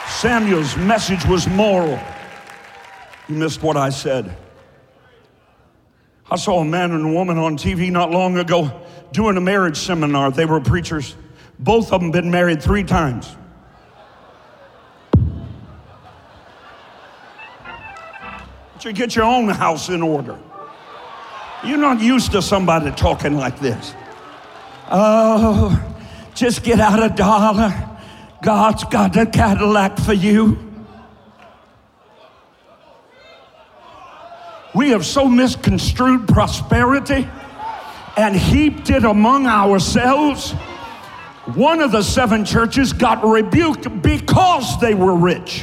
Samuel's message was moral. You missed what I said. I saw a man and a woman on TV not long ago doing a marriage seminar. They were preachers. Both of them been married 3 times. But you get your own house in order. You're not used to somebody talking like this. Oh, just get out a dollar. God's got a Cadillac for you. We have so misconstrued prosperity and heaped it among ourselves. One of the 7 churches got rebuked because they were rich.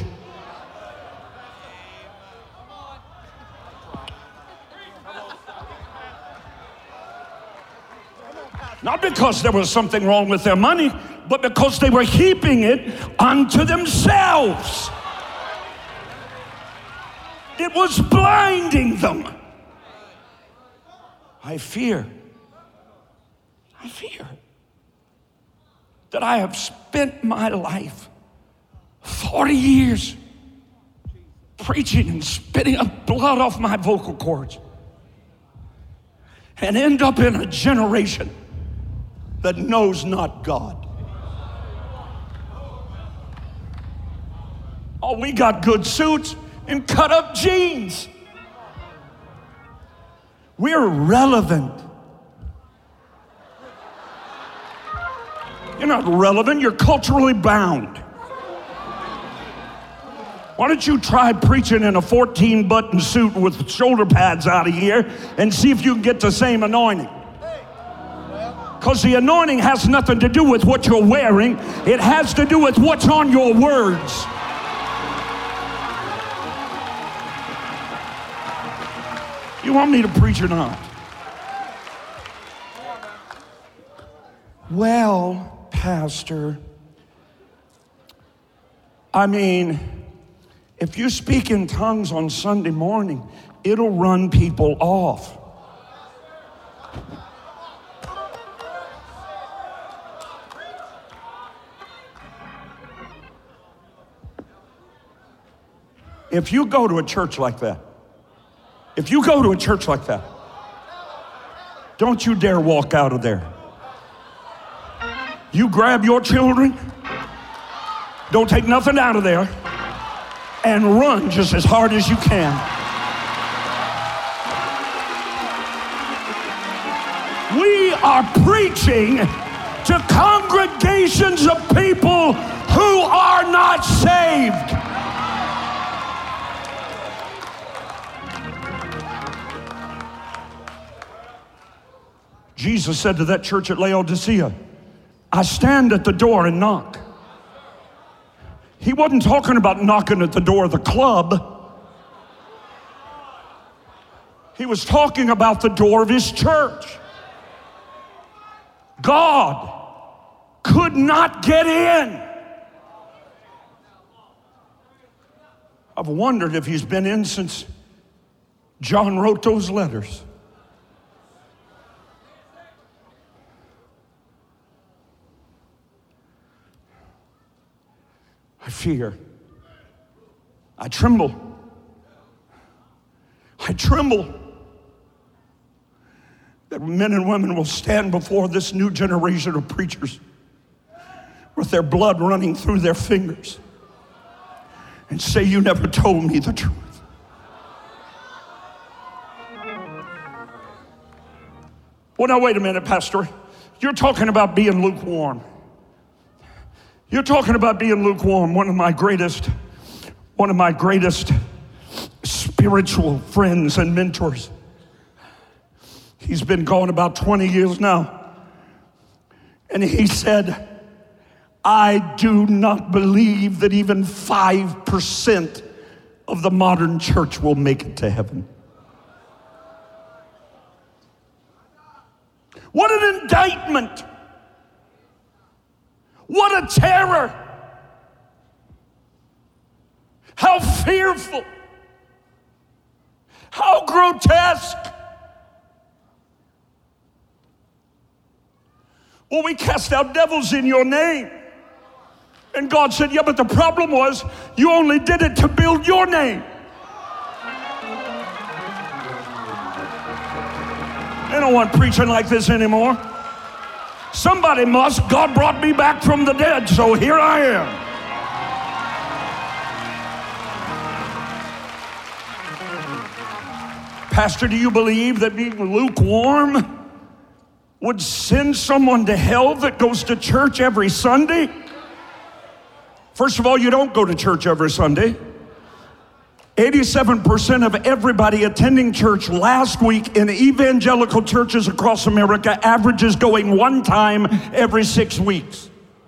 Not because there was something wrong with their money, but because they were heaping it unto themselves. It was blinding them. I fear that I have spent my life, 40 years, preaching and spitting up blood off my vocal cords, and end up in a generation that knows not God. Oh, we got good suits and cut up jeans. We're relevant. You're not relevant, you're culturally bound. Why don't you try preaching in a 14-button suit with shoulder pads out of here and see if you can get the same anointing? Because the anointing has nothing to do with what you're wearing. It has to do with what's on your words. You want me to preach or not? Well, Pastor, I mean, if you speak in tongues on Sunday morning, it'll run people off. If you go to a church like that, don't you dare walk out of there. You grab your children, don't take nothing out of there, and run just as hard as you can. We are preaching to congregations of people who are not saved. Jesus said to that church at Laodicea, I stand at the door and knock. He wasn't talking about knocking at the door of the club. He was talking about the door of his church. God could not get in. I've wondered if he's been in since John wrote those letters. I fear. I tremble. That men and women will stand before this new generation of preachers with their blood running through their fingers and say, you never told me the truth. Well, now wait a minute, Pastor. You're talking about being lukewarm. You're talking about being lukewarm. One of my greatest spiritual friends and mentors. He's been gone about 20 years now. And he said, I do not believe that even 5% of the modern church will make it to heaven. What an indictment. What a terror. How fearful. How grotesque. Well, we cast out devils in your name. And God said, yeah, but the problem was you only did it to build your name. They don't want preaching like this anymore. Somebody must. God brought me back from the dead, so here I am. Pastor, do you believe that being lukewarm would send someone to hell that goes to church every Sunday? First of all, you don't go to church every Sunday. 87% of everybody attending church last week in evangelical churches across America averages going one time every 6 weeks.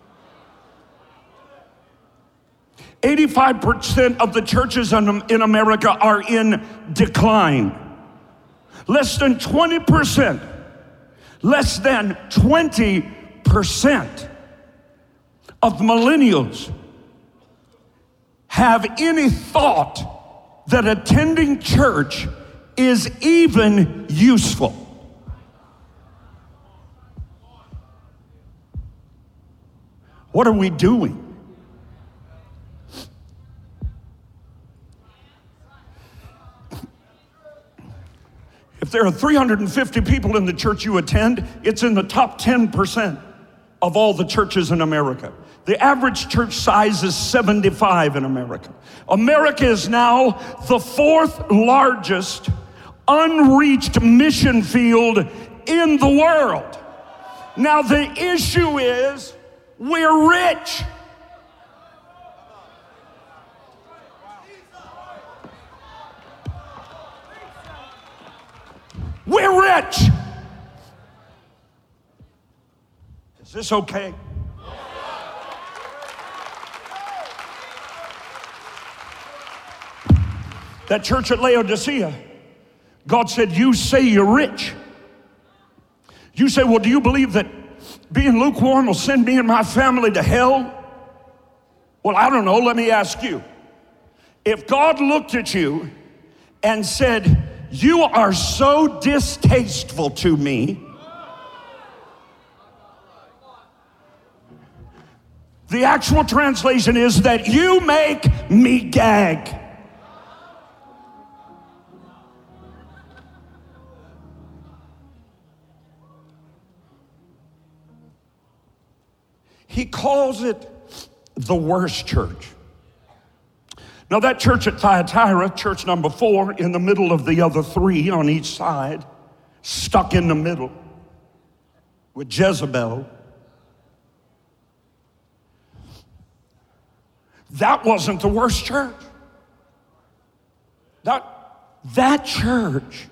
85% of the churches in America are in decline. Less than 20% of millennials have any thought that attending church is even useful. What are we doing? If there are 350 people in the church you attend, it's in the top 10% of all the churches in America. The average church size is 75 in America. America is now the 4th largest unreached mission field in the world. Now the issue is we're rich. We're rich. Is this okay? That church at Laodicea, God said, you say you're rich. You say, well, do you believe that being lukewarm will send me and my family to hell? Well, I don't know. Let me ask you. If God looked at you and said, you are so distasteful to me, the actual translation is that you make me gag. He calls it the worst church. Now that church at Thyatira, church number 4, in the middle of the other 3 on each side, stuck in the middle with Jezebel. That wasn't the worst church. That church,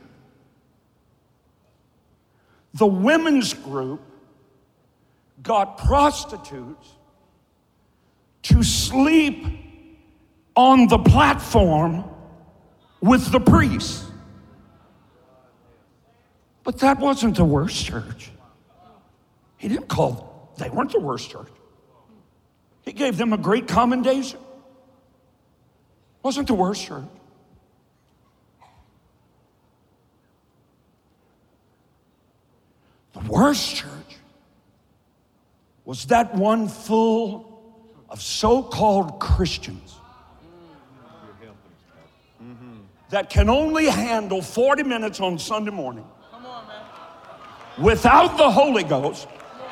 the women's group got prostitutes to sleep on the platform with the priests. But that wasn't the worst church. He didn't call, they weren't the worst church. He gave them a great commendation. Wasn't the worst church. The worst church was that one full of so-called Christians that can only handle 40 minutes on Sunday morning without the Holy Ghost.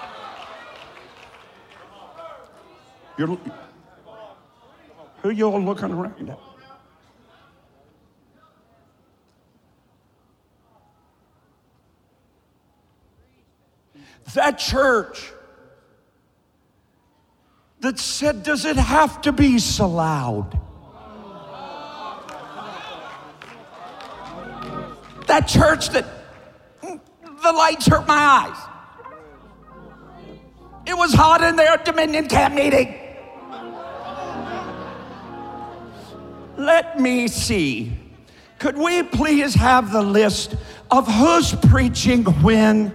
Who are you all looking around at? That church that said, does it have to be so loud? That church that the lights hurt my eyes. It was hot in their Dominion camp meeting. Let me see. Could we please have the list of who's preaching when?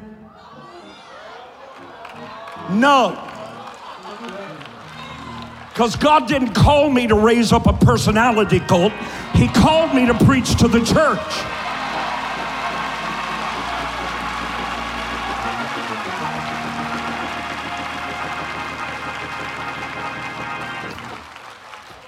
No. Because God didn't call me to raise up a personality cult. He called me to preach to the church.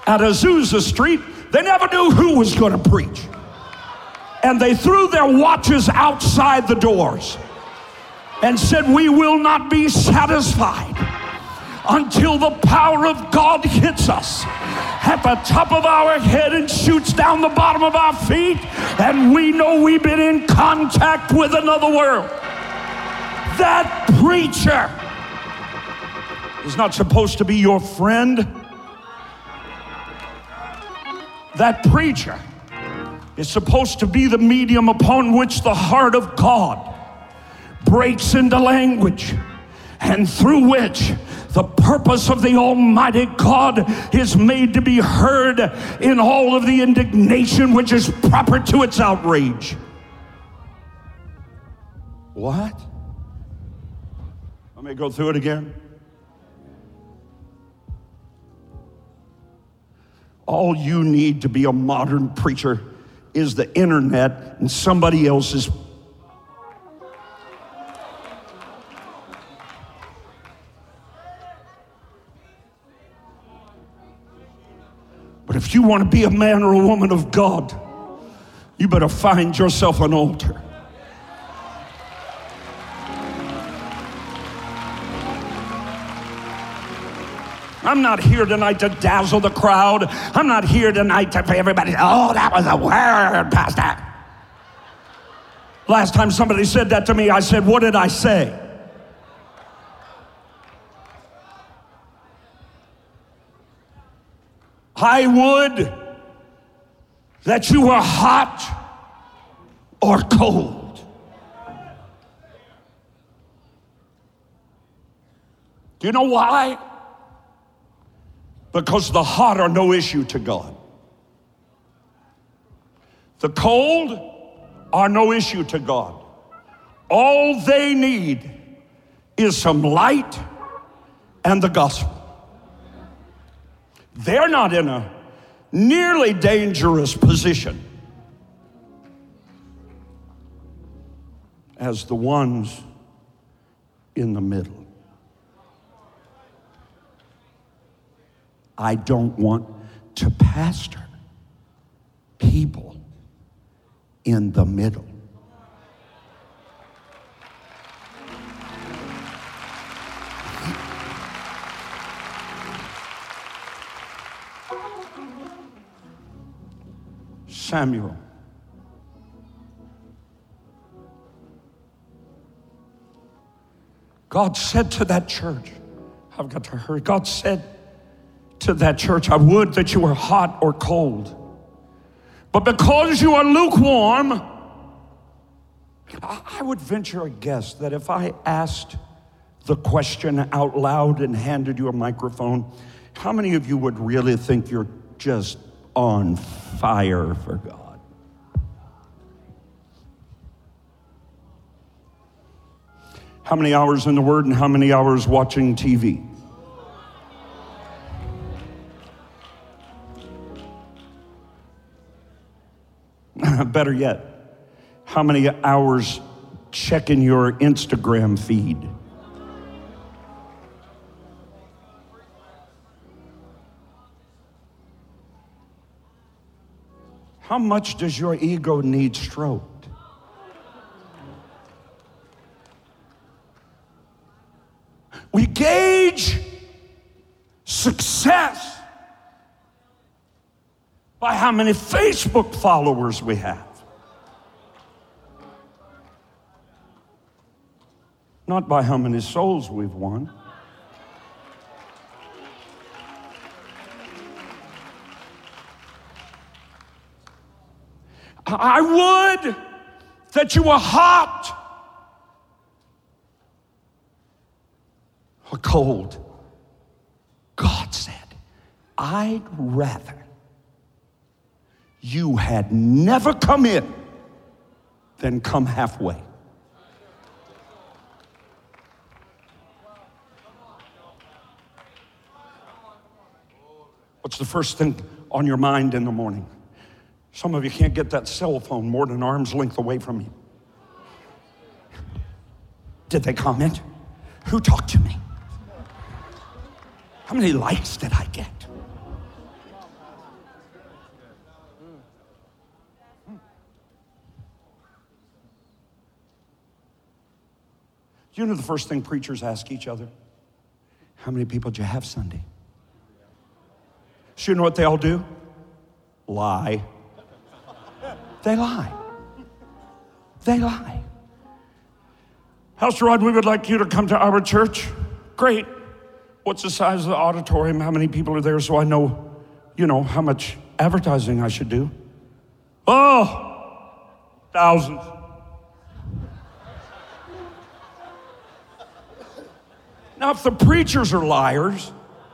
at Azusa Street, they never knew who was going to preach. And they threw their watches outside the doors and said, we will not be satisfied until the power of God hits us at the top of our head and shoots down the bottom of our feet, and we know we've been in contact with another world. That preacher is not supposed to be your friend. That preacher is supposed to be the medium upon which the heart of God breaks into language, and through which the purpose of the Almighty God is made to be heard in all of the indignation which is proper to its outrage. What? Let me go through it again. All you need to be a modern preacher is the internet and somebody else's. But if you want to be a man or a woman of God, you better find yourself an altar. I'm not here tonight to dazzle the crowd. I'm not here tonight to everybody, oh, that was a word, Pastor. Last time somebody said that to me, I said, what did I say? I would that you were hot or cold. Do you know why? Because the hot are no issue to God. The cold are no issue to God. All they need is some light and the gospel. They're not in a nearly dangerous position as the ones in the middle. I don't want to pastor people in the middle. Samuel. God said to that church, I've got to hurry. God said to that church, I would that you were hot or cold. But because you are lukewarm, I would venture a guess that if I asked the question out loud and handed you a microphone, how many of you would really think you're just on fire for God? How many hours in the Word and how many hours watching TV? Better yet, how many hours checking your Instagram feed? How much does your ego need stroked? We gauge success by how many Facebook followers we have. Not by how many souls we've won. I would that you were hot or cold. God said, I'd rather you had never come in than come halfway. What's the first thing on your mind in the morning? Some of you can't get that cell phone more than an arm's length away from you. Did they comment? Who talked to me? How many likes did I get? Do you know the first thing preachers ask each other? How many people did you have Sunday? So you know what they all do? Lie. They lie. They lie. Pastor Rod, we would like you to come to our church. Great. What's the size of the auditorium? How many people are there so I know, how much advertising I should do? Oh, thousands. Now, if the preachers are liars,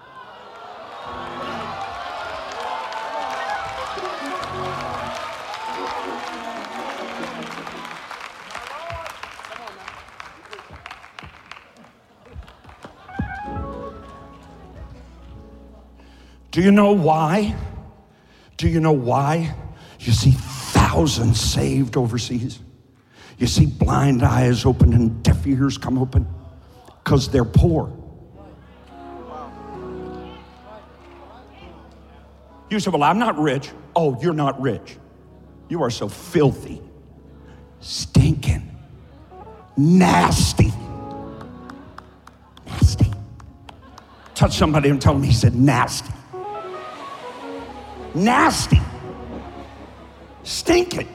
do you know why? Do you know why? You see thousands saved overseas. You see blind eyes open and deaf ears come open because they're poor. You say, well, I'm not rich. Oh, you're not rich. You are so filthy, stinking, nasty. Nasty. Touch somebody and tell them he said nasty. Nasty, stinking,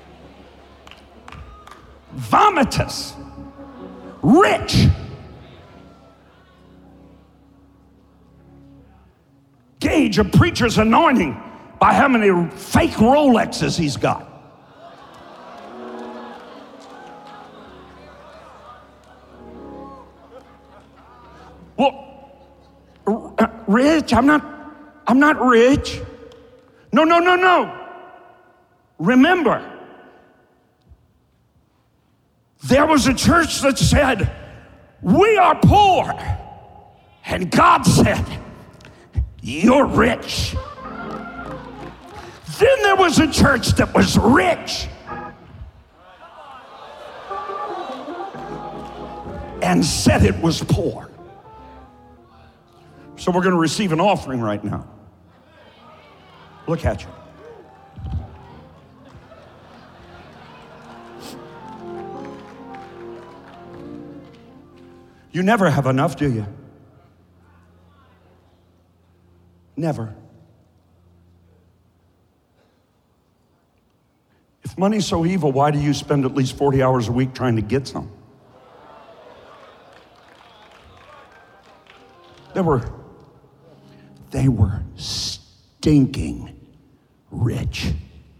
vomitous, rich. Gauge a preacher's anointing by how many fake Rolexes he's got. Well, rich, I'm not rich. No. Remember, there was a church that said, we are poor. And God said, you're rich. Then there was a church that was rich and said it was poor. So we're going to receive an offering right now. Look at you. You never have enough, do you? Never. If money's so evil, why do you spend at least 40 hours a week trying to get some? They were stinking rich,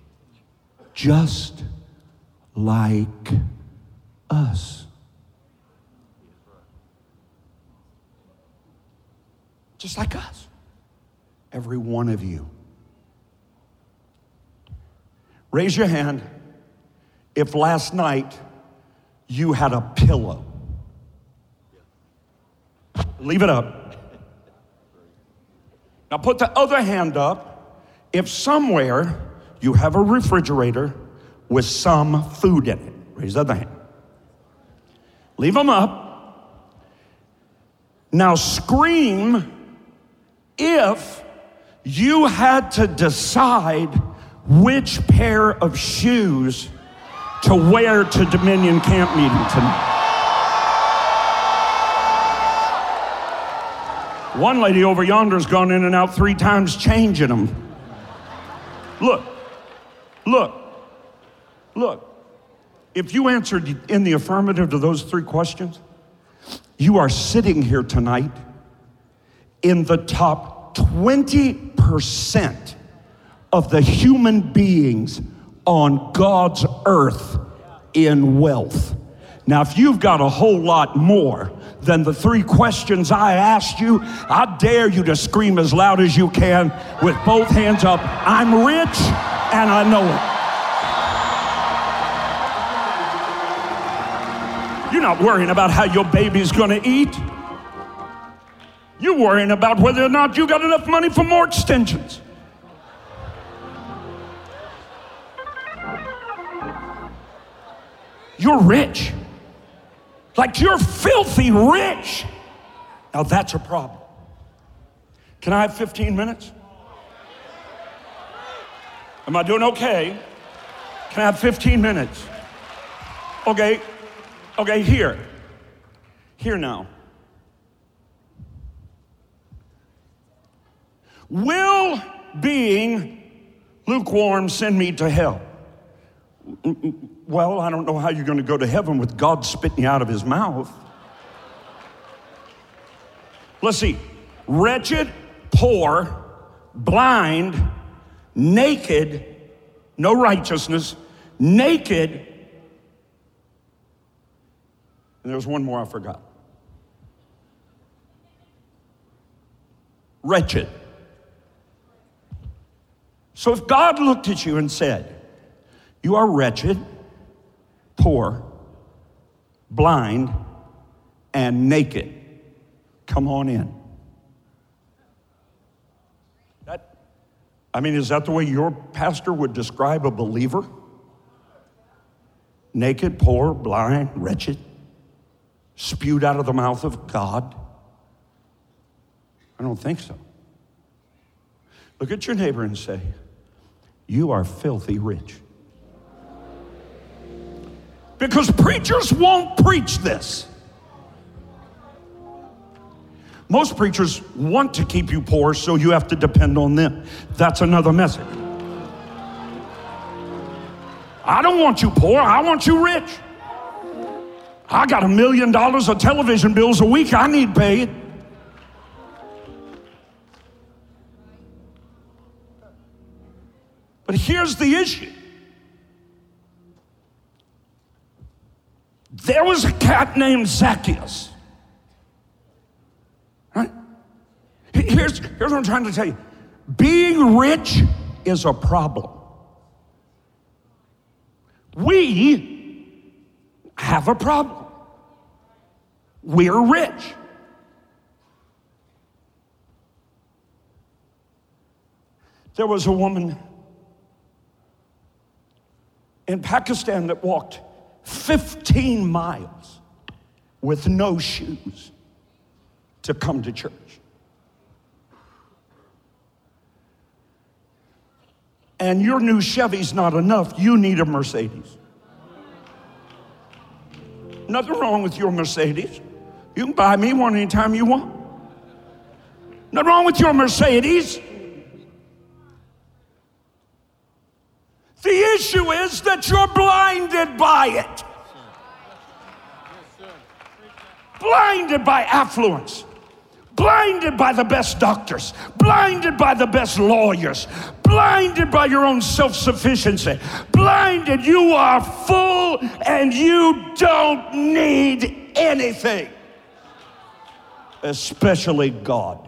just like us. Just like us. Every one of you. Raise your hand if last night you had a pillow. Leave it up. Now put the other hand up if somewhere you have a refrigerator with some food in it. Raise the other hand. Leave them up. Now scream if you had to decide which pair of shoes to wear to Dominion Camp meeting tonight. One lady over yonder's gone in and out 3 times changing them. Look. If you answered in the affirmative to those 3 questions, you are sitting here tonight in the top 20% of the human beings on God's earth in wealth. Now, if you've got a whole lot more than the 3 questions I asked you, I dare you to scream as loud as you can with both hands up. I'm rich and I know it. You're not worrying about how your baby's gonna eat. You're worrying about whether or not you got enough money for more extensions. You're rich. Like you're filthy rich. Now that's a problem. Can I have 15 minutes? Am I doing okay? Can I have 15 minutes? Okay, here. Here now. Will being lukewarm send me to hell? Well, I don't know how you're going to go to heaven with God spitting you out of his mouth. Let's see. Wretched, poor, blind, naked, no righteousness, naked. And there's one more I forgot. Wretched. So if God looked at you and said, you are wretched, poor, blind, and naked, come on in. Is that the way your pastor would describe a believer? Naked, poor, blind, wretched, spewed out of the mouth of God? I don't think so. Look at your neighbor and say, you are filthy rich. Because preachers won't preach this. Most preachers want to keep you poor, so you have to depend on them. That's another message. I don't want you poor, I want you rich. I got $1 million of television bills a week I need paid. But here's the issue. There was a cat named Zacchaeus. Right? Here's what I'm trying to tell you. Being rich is a problem. We have a problem. We're rich. There was a woman in Pakistan that walked 15 miles with no shoes to come to church. And your new Chevy's not enough. You need a Mercedes. Nothing wrong with your Mercedes. You can buy me one anytime you want. Nothing wrong with your Mercedes. The issue is that you're blinded by it. Blinded by affluence. Blinded by the best doctors. Blinded by the best lawyers. Blinded by your own self-sufficiency. Blinded, you are full and you don't need anything. Especially God.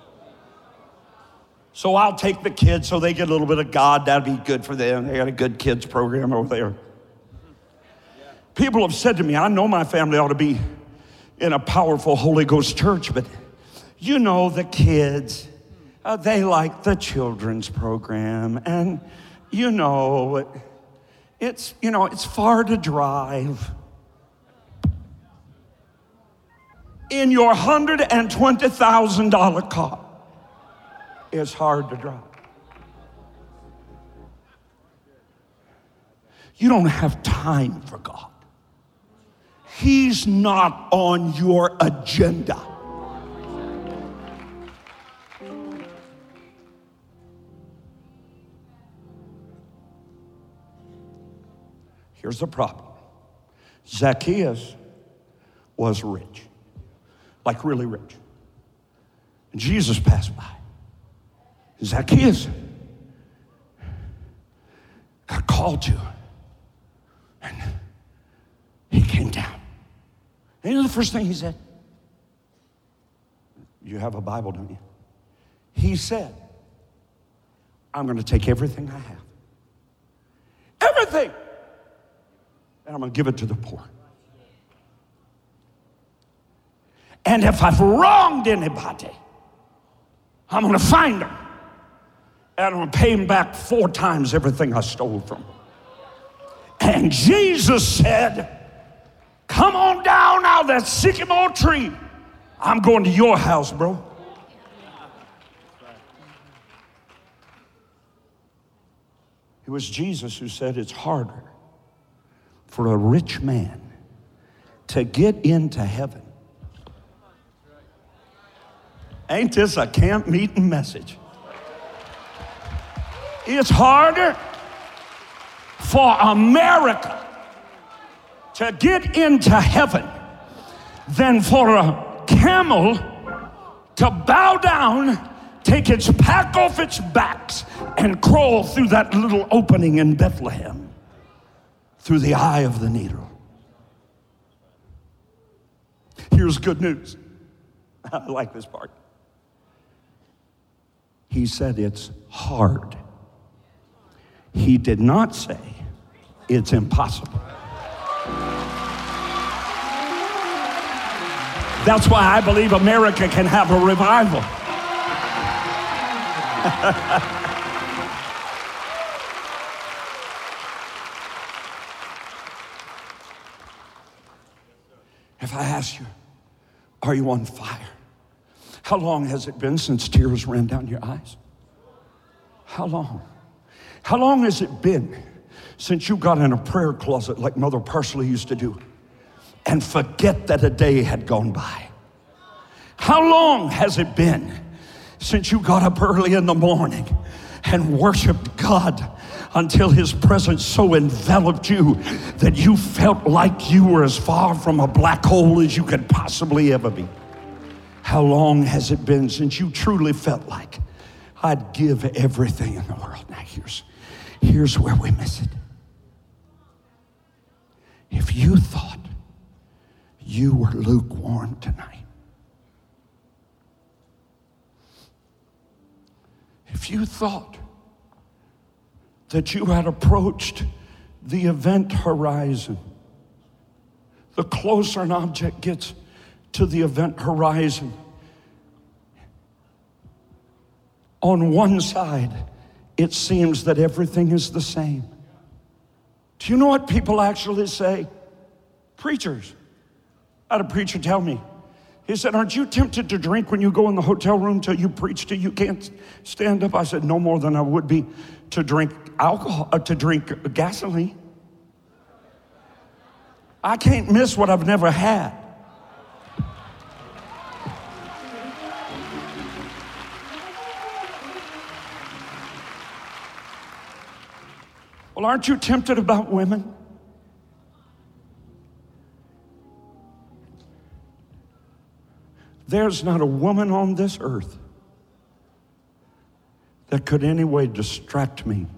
So I'll take the kids so they get a little bit of God. That'd be good for them. They got a good kids program over there. People have said to me, I know my family ought to be in a powerful Holy Ghost church, but you know the kids, they like the children's program, and it's far to drive. In your $120,000 car, it's hard to drive. You don't have time for God. He's not on your agenda. Here's the problem. Zacchaeus was rich, like really rich. And Jesus passed by. Zacchaeus got called to, and he came down. And you know the first thing he said? You have a Bible, don't you? He said, I'm going to take everything I have. Everything! And I'm going to give it to the poor. And if I've wronged anybody, I'm going to find them. And I'm going to pay him back 4 times everything I stole from him. And Jesus said, come on down out of that sycamore tree. I'm going to your house, bro. It was Jesus who said it's harder for a rich man to get into heaven Ain't this a camp meeting message? It's harder for America to get into heaven than for a camel to bow down, take its pack off its backs, and crawl through that little opening in Bethlehem, through the eye of the needle. Here's good news. I like this part. He said it's hard. He did not say it's impossible. That's why I believe America can have a revival. If I ask you, are you on fire? How long has it been since tears ran down your eyes? How long? How long has it been since you got in a prayer closet like Mother Parsley used to do and forget that a day had gone by? How long has it been since you got up early in the morning and worshiped God until his presence so enveloped you that you felt like you were as far from a black hole as you could possibly ever be? How long has it been since you truly felt like, I'd give everything in the world? Now here's where we miss it. If you thought you were lukewarm tonight, if you thought that you had approached the event horizon, the closer an object gets to the event horizon, on one side, it seems that everything is the same. Do you know what people actually say? Preachers. I had a preacher tell me, he said, aren't you tempted to drink when you go in the hotel room till you preach till you can't stand up? I said, no more than I would be to drink alcohol, to drink gasoline. I can't miss what I've never had. Well, aren't you tempted about women? There's not a woman on this earth that could in any way distract me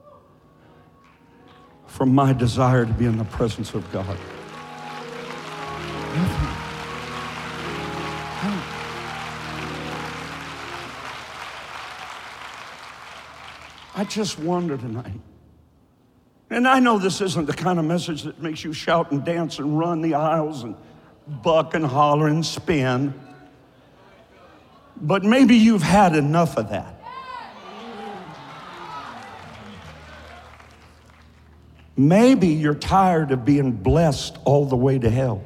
from my desire to be in the presence of God. Nothing. I just wonder tonight. And I know this isn't the kind of message that makes you shout and dance and run the aisles and buck and holler and spin. But maybe you've had enough of that. Maybe you're tired of being blessed all the way to hell.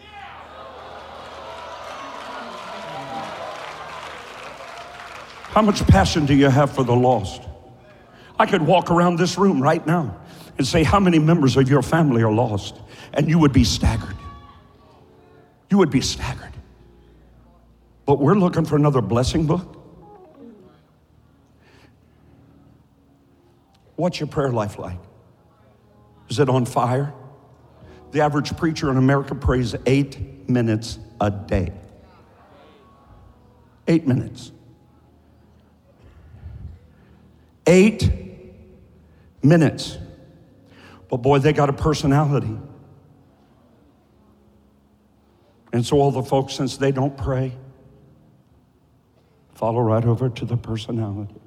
How much passion do you have for the lost? I could walk around this room right now and say, how many members of your family are lost? And you would be staggered. You would be staggered. But we're looking for another blessing book. What's your prayer life like? Is it on fire? The average preacher in America prays 8 minutes a day. 8 minutes. 8 minutes. But boy, they got a personality. And so all the folks, since they don't pray, follow right over to the personality.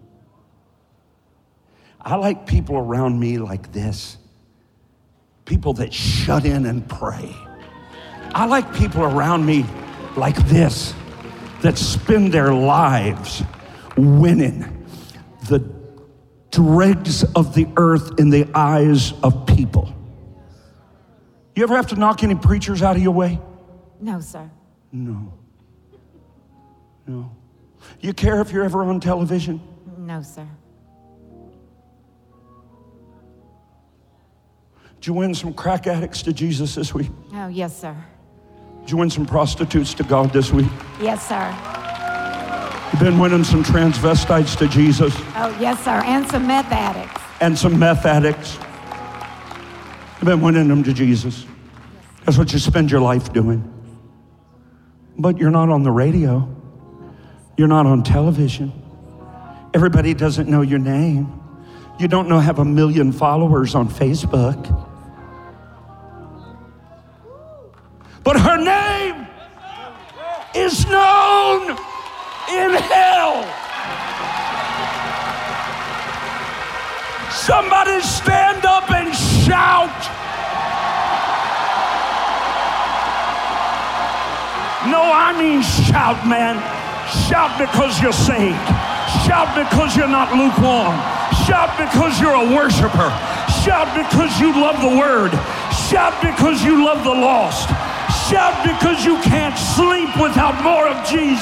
I like people around me like this. People that shut in and pray. I like people around me like this, that spend their lives winning the dregs of the earth in the eyes of people. You ever have to knock any preachers out of your way? No, sir. No. You care if you're ever on television? No, sir. Did you win some crack addicts to Jesus this week? Oh, yes, sir. Did you win some prostitutes to God this week? Yes, sir. You've been winning some transvestites to Jesus. Oh, yes, sir. And some meth addicts. And some meth addicts. You've been winning them to Jesus. That's what you spend your life doing. But you're not on the radio. You're not on television. Everybody doesn't know your name. You don't have 1 million followers on Facebook. But her name is known in hell. Somebody stand up and shout. No, I mean shout, man. Shout because you're saved. Shout because you're not lukewarm. Shout because you're a worshiper. Shout because you love the word. Shout because you love the lost. Shout because you can't sleep without more of Jesus.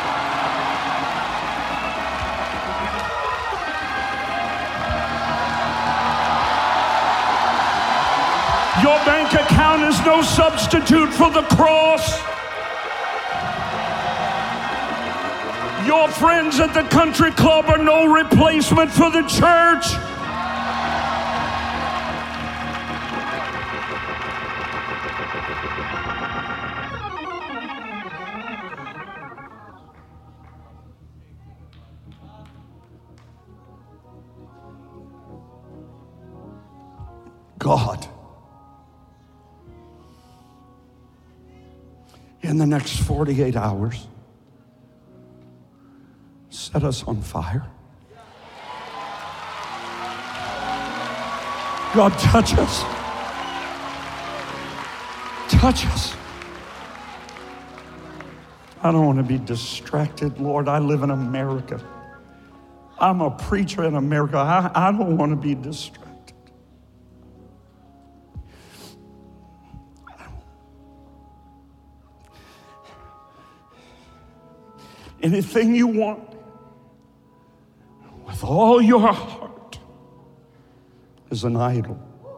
Your bank account is no substitute for the cross. Your friends at the country club are no replacement for the church. God, in the next 48 hours, set us on fire. God, touch us. Touch us. I don't want to be distracted, Lord. I live in America. I'm a preacher in America. I don't want to be distracted. Anything you want with all your heart is an idol.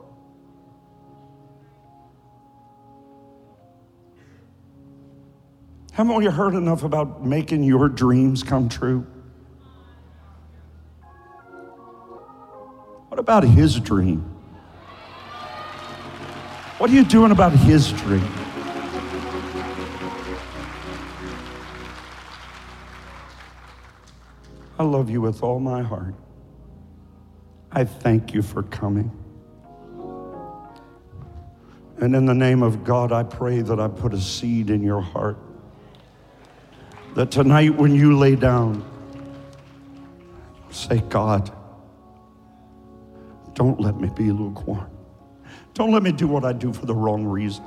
Haven't we heard enough about making your dreams come true? What about his dream? What are you doing about his dream? I love you with all my heart. I thank you for coming. And in the name of God, I pray that I put a seed in your heart. That tonight when you lay down, say, God, don't let me be lukewarm. Don't let me do what I do for the wrong reason.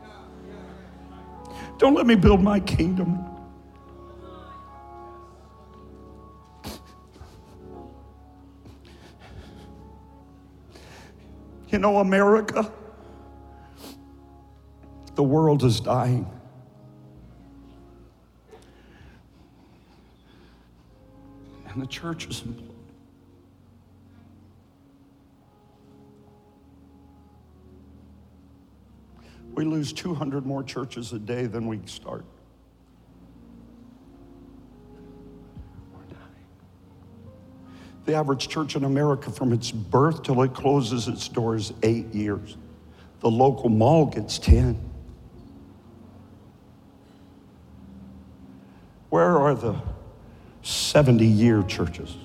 Don't let me build my kingdom. You know, America, the world is dying. And the church is imploding. We lose 200 more churches a day than we start. The average church in America from its birth till it closes its doors 8 years. The local mall gets 10. Where are the 70-year churches?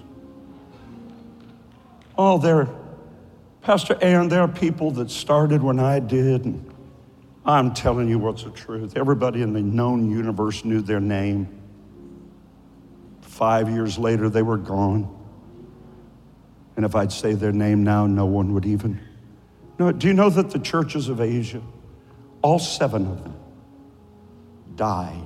Oh, Pastor Aaron, there are people that started when I did, and I'm telling you what's the truth. Everybody in the known universe knew their name. 5 years later, they were gone. And if I'd say their name now, no one would even know. Do you know that the churches of Asia, all 7 of them, died?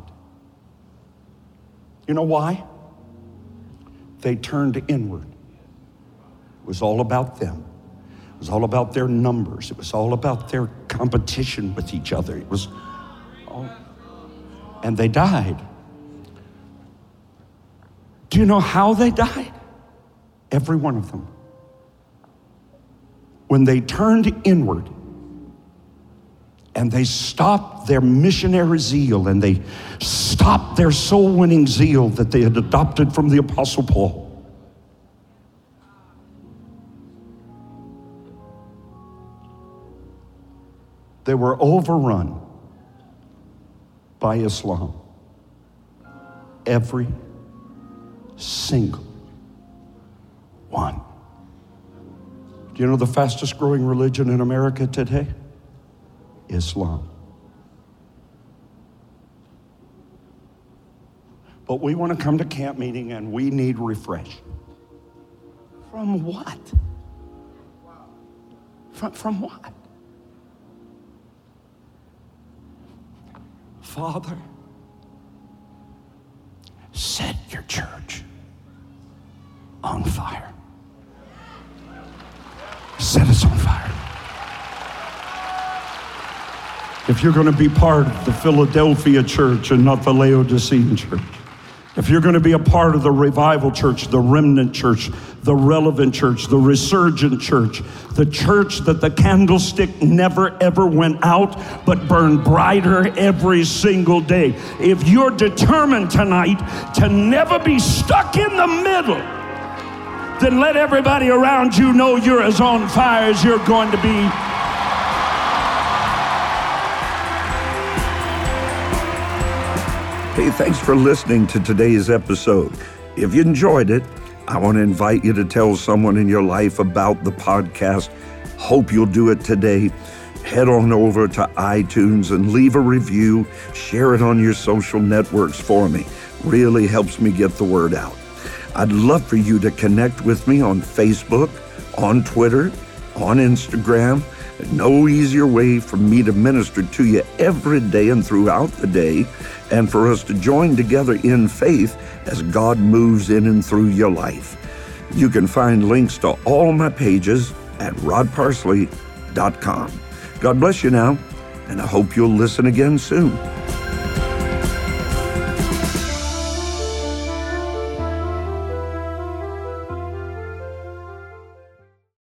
You know why? They turned inward. It was all about them. It was all about their numbers. It was all about their competition with each other. It was all, and they died. Do you know how they died? Every one of them. When they turned inward, and they stopped their missionary zeal, and they stopped their soul-winning zeal that they had adopted from the Apostle Paul. They were overrun by Islam. Every single one. Do you know the fastest growing religion in America today? Islam. But we want to come to camp meeting and we need refresh. From what? From what? Father, set your church on fire. Set us on fire. If you're going to be part of the Philadelphia church and not the Laodicean church, if you're going to be a part of the revival church, the remnant church, the relevant church, the resurgent church, the church that the candlestick never ever went out but burned brighter every single day, if you're determined tonight to never be stuck in the middle, then let everybody around you know you're as on fire as you're going to be. Hey, thanks for listening to today's episode. If you enjoyed it, I want to invite you to tell someone in your life about the podcast. Hope you'll do it today. Head on over to iTunes and leave a review. Share it on your social networks for me. Really helps me get the word out. I'd love for you to connect with me on Facebook, on Twitter, on Instagram. No easier way for me to minister to you every day and throughout the day, and for us to join together in faith as God moves in and through your life. You can find links to all my pages at rodparsley.com. God bless you now, and I hope you'll listen again soon.